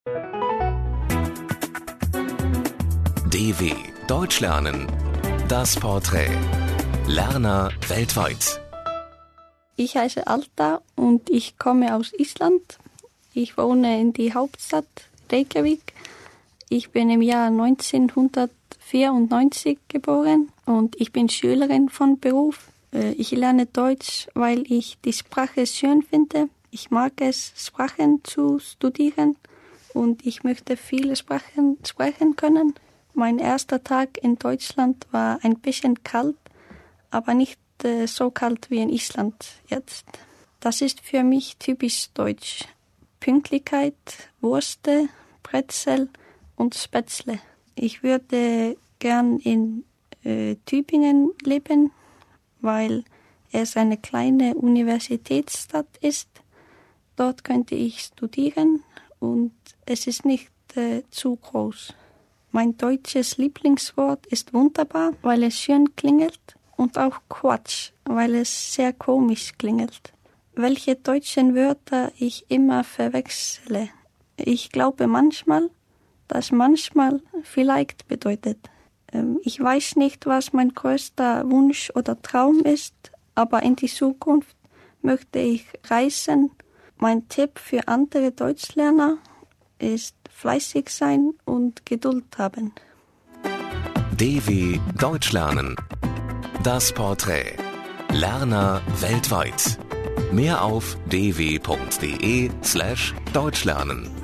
DW Deutsch lernen. Das Porträt. Lerner weltweit. Ich heiße Alta und ich komme aus Island. Ich wohne in die Hauptstadt Reykjavik. Ich bin im Jahr 1994 geboren und ich bin Schülerin von Beruf. Ich lerne Deutsch, weil ich die Sprache schön finde. Ich mag es, Sprachen zu studieren und ich möchte viele Sprachen sprechen können. Mein erster Tag in Deutschland war ein bisschen kalt, aber nicht so kalt wie in Island jetzt. Das ist für mich typisch deutsch. Pünktlichkeit, Würste, Brezel und Spätzle. Ich würde gern in Tübingen leben, weil es eine kleine Universitätsstadt ist. Dort könnte ich studieren und es ist nicht zu groß. Mein deutsches Lieblingswort ist wunderbar, weil es schön klingelt, und auch Quatsch, weil es sehr komisch klingelt. Welche deutschen Wörter ich immer verwechsle. Ich glaube manchmal, dass manchmal vielleicht bedeutet. Ich weiß nicht, was mein größter Wunsch oder Traum ist, aber in die Zukunft möchte ich reisen. Mein Tipp für andere Deutschlerner ist fleißig sein und Geduld haben. DW Deutsch lernen. Das Porträt. Lerner weltweit. Mehr auf dw.de/deutschlernen.